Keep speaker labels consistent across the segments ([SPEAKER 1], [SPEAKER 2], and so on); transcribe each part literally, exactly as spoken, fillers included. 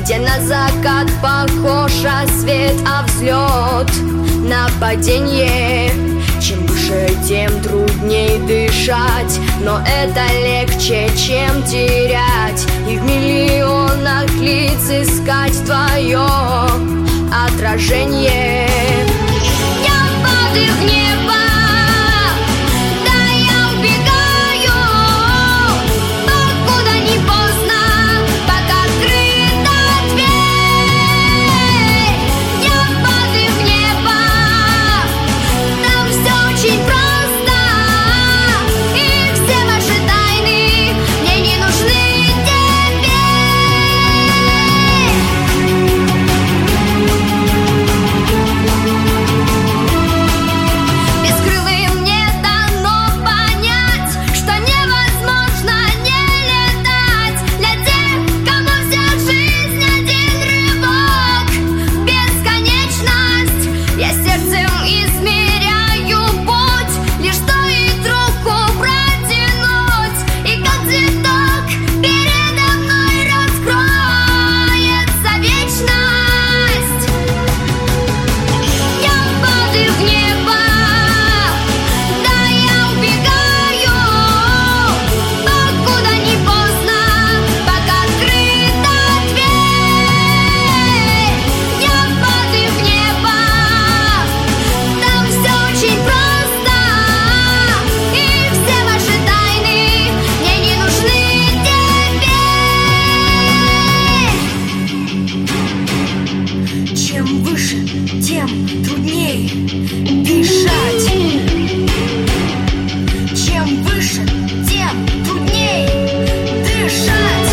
[SPEAKER 1] где на закат похож рассвет, а взлет на падение. Чем выше, тем трудней дышать, но это легче, чем терять и в миллионах лиц искать твое отражение. Я падаю в небо, да я убегаю, покуда не поздно, пока открыта дверь. Я падаю в небо, там все очень просто, и все ваши тайны мне не нужны Бескрылым мне дано понять, что невозможно не летать. Для тех, кому вся жизнь один рывок в бесконечность, я сердцем измеряю путь, лишь стоит руку протянуть, и как цветок передо мной раскроется вечность. Я падаю в небо, да я убегаю, покуда не поздно, пока открыта дверь. Я падаю в небо, там все очень просто, и все ваши тайны мне не нужны теперь.
[SPEAKER 2] Чем выше, тем трудней дышать. Чем выше, тем трудней дышать.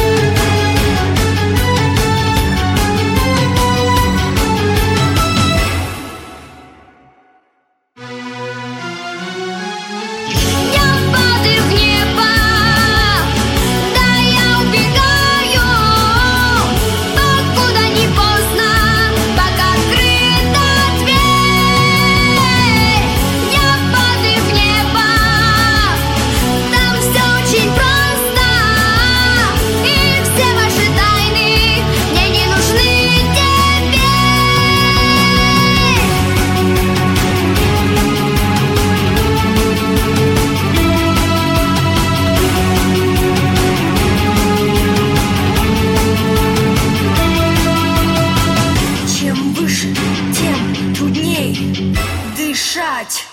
[SPEAKER 1] Я падаю в небо, да я убегаю, покуда не поздно, пока открыта дверь. Я падаю в небо, там все очень просто, и все ваши тайны мне не нужны
[SPEAKER 2] Чем выше, тем трудней дышать.